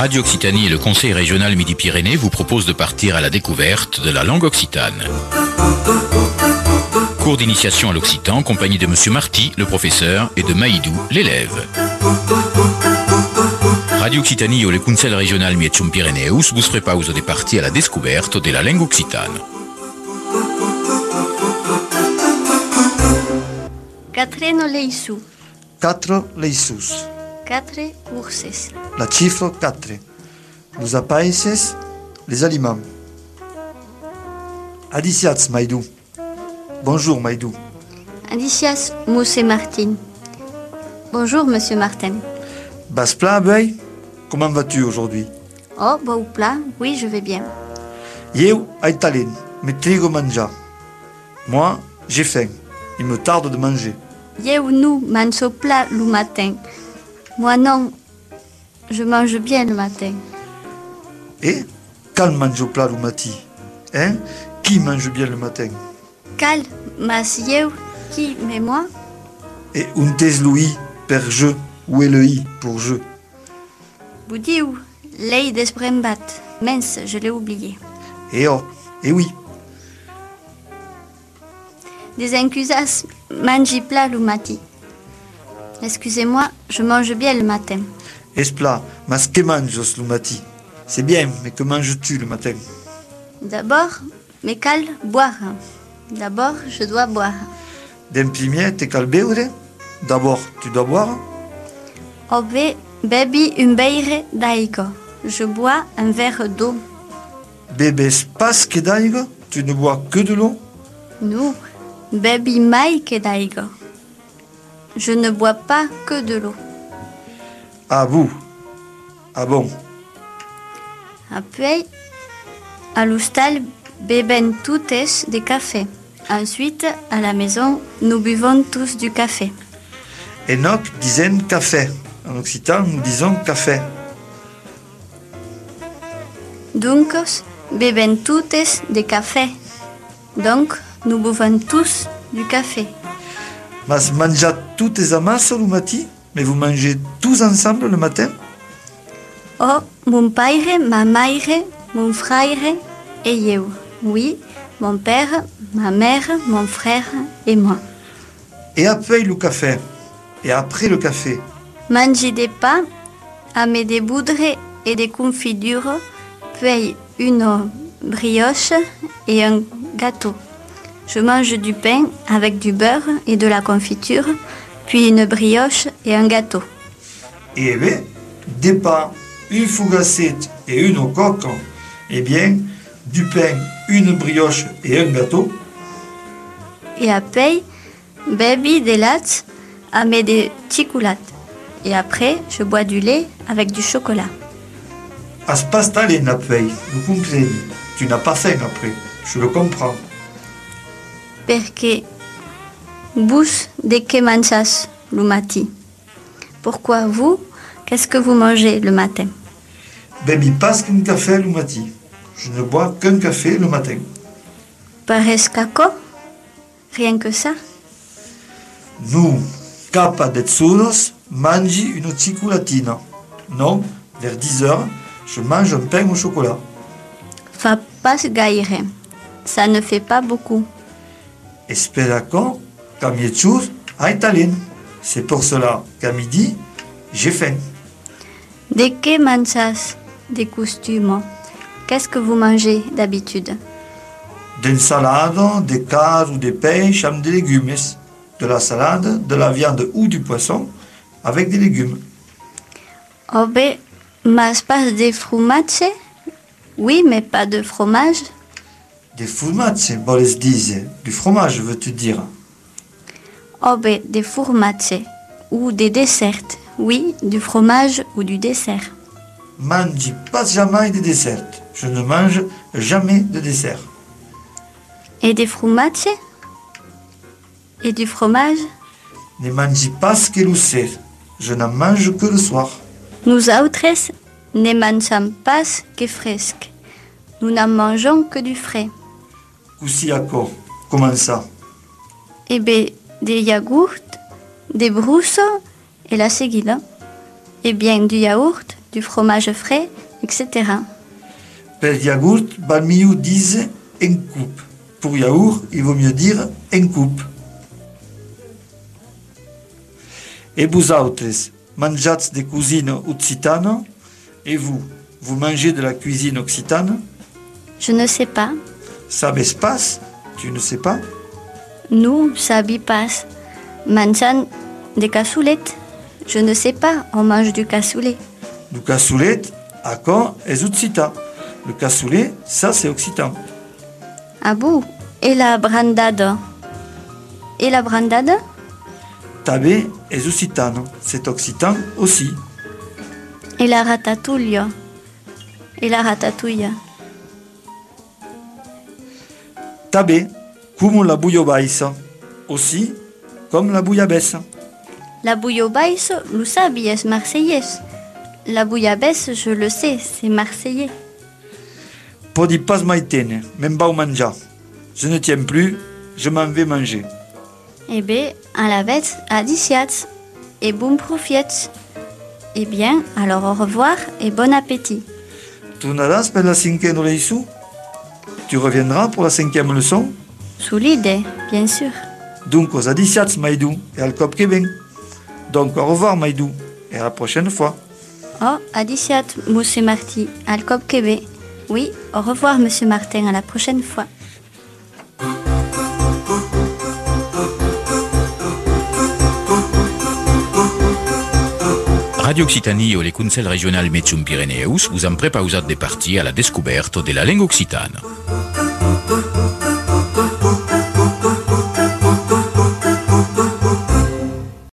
Radio Occitanie et le Conseil régional Midi-Pyrénées vous proposent de partir à la découverte de la langue occitane. Cours d'initiation à l'occitan en compagnie de Monsieur Marty, le professeur, et de Maïdou, l'élève. Radio Occitanie et le Conseil régional Midi-Pyrénées vous proposent de partir à la découverte de la langue occitane. Quatre noleisu. 4 leisus. 4 urses. La cifra 4. Los apaises, les aliments. Adiciats, Maïdou. Bonjour, Maïdou. Adicias, Monsieur Martin. Bonjour, Monsieur Martin. Bas plat, Bey? Comment vas-tu aujourd'hui? Oh, beau plat, oui, je vais bien. Eu ai talent, me trigo manja. Moi, j'ai faim. Il me tarde de manger. Eu nous mange plat le matin. Moi non, je mange bien le matin. Et quand mange plat le matin? Hein? Qui mange bien le matin? Cal, mas eu, qui, mais moi? Et un tes lui per je, où est le i pour je? Boudiou, l'ei d'esbrembat. Mince, je l'ai oublié. Et oh, et oui. Des incusas mangi plat le matin. Excusez-moi, je mange bien le matin. Esplat, mas que manges le matin? C'est bien, mais que manges-tu le matin? D'abord, mais cal boire. D'abord, je dois boire. D'un premier, te cal beure? D'abord, tu dois boire? Ove bebi un beire d'aigo. Je bois un verre d'eau. Bebes pas que d'aigo? Tu ne bois que de l'eau? Nous, bebi mai que d'aigo. Je ne bois pas que de l'eau. Ah vous? Ah bon? Après, à l'hostal, beben toutes des cafés. Ensuite, à la maison, nous buvons tous du café. Enoch disait café. En occitan, nous disons café. Donc, beben toutes des cafés. Donc, nous buvons tous du café. Mas mangeat toutes les amas le matin? Mais vous mangez tous ensemble le matin? Oh, mon père, ma mère, mon frère et eu. Oui, mon père, ma mère, mon frère et moi. Et après le café? Et après le café? Manger des pains, amener des boudres et des confitures, puis une brioche et un gâteau. Je mange du pain avec du beurre et de la confiture, puis une brioche et un gâteau. Et bien, des pains, une fougacette et une coque. Eh bien, du pain, une brioche et un gâteau. Et après, bebi des lattes, amener des chocolates. Et après, je bois du lait avec du chocolat. As pas talent après, vous comprenez. Tu n'as pas faim après, je le comprends. Perché bus de que manchas le matin? Pourquoi vous? Qu'est-ce que vous mangez le matin? Bebi pas qu'un café le matin. Je ne bois qu'un café le matin. Parescaco? Rien que ça? Nous, capa de tsuros, mangi une chocolatina. Non, vers 10 heures, je mange un pain au chocolat. Fa pas gaire. Ça ne fait pas beaucoup. Espera qu'à mieux à talent. C'est pour cela qu'à midi, j'ai faim. De que manchas de costumes? Qu'est-ce que vous mangez d'habitude? D'une salade, de carnes ou de pêche avec des légumes. De la salade, de la viande ou du poisson avec des légumes. Obe, mas pas de fromage? Oui, mais pas de fromage. Des fromages, voles dire. Du fromage, veux-tu dire? Obe, des formages ou des desserts. Oui, du fromage ou du dessert. Mange pas jamais de dessert. Je ne mange jamais de dessert. Et des fromages? Et du fromage? Ne mange pas que le soir. Je n'en mange que le soir. Nous autres ne mangeons pas que fresque. Nous n'en mangeons que du frais. Cousiaco, comment ça? Eh bien, des yaourts, des brousses et la seguida. Eh bien, du yaourt du fromage frais, etc. Per yaourt, val millor dire en coupe. Pour yaourt, il vaut mieux dire en coupe. Et vous autres, mangiate de cuisine occitane? Et vous mangez de la cuisine occitane? Je ne sais pas. Sabes pas? Tu ne sais pas? Nous, sabi pas. Mangeant des cassoulettes. Je ne sais pas, on mange du cassoulet. Du cassoulet, à quand est occitan. Le cassoulet, ça c'est occitan. Ah bon? Et la brandade? Et la brandade? Tabé est occitane, c'est occitan aussi. Et la ratatouille? Et la ratatouille? Tabé, comme la bouillabaisse, aussi comme la bouillabaisse. La bouillabaisse, lo sabi, est marseillaise. La bouillabaisse, je le sais, c'est marseillais. Podi pas maitene, même pas au manja. Je ne tiens plus, je m'en vais manger. Eh bien, à la vête, à disiat, et bon profit. Eh bien, alors au revoir et bon appétit. Tornaràs per la cinquième leçon? Tu reviendras pour la 5e leçon? Sous l'idée, bien sûr. Donc aux adiciats Maïdou et al cop que ven. Donc au revoir Maïdou et à la prochaine fois. Oh, à disiat, monsieur Marty, al cop québé. Oui, au revoir, monsieur Martin, à la prochaine fois. Radio Occitanie et les conseils régionaux Métchum Pyrénéeus vous en préparent des parties à la découverte de la langue occitane.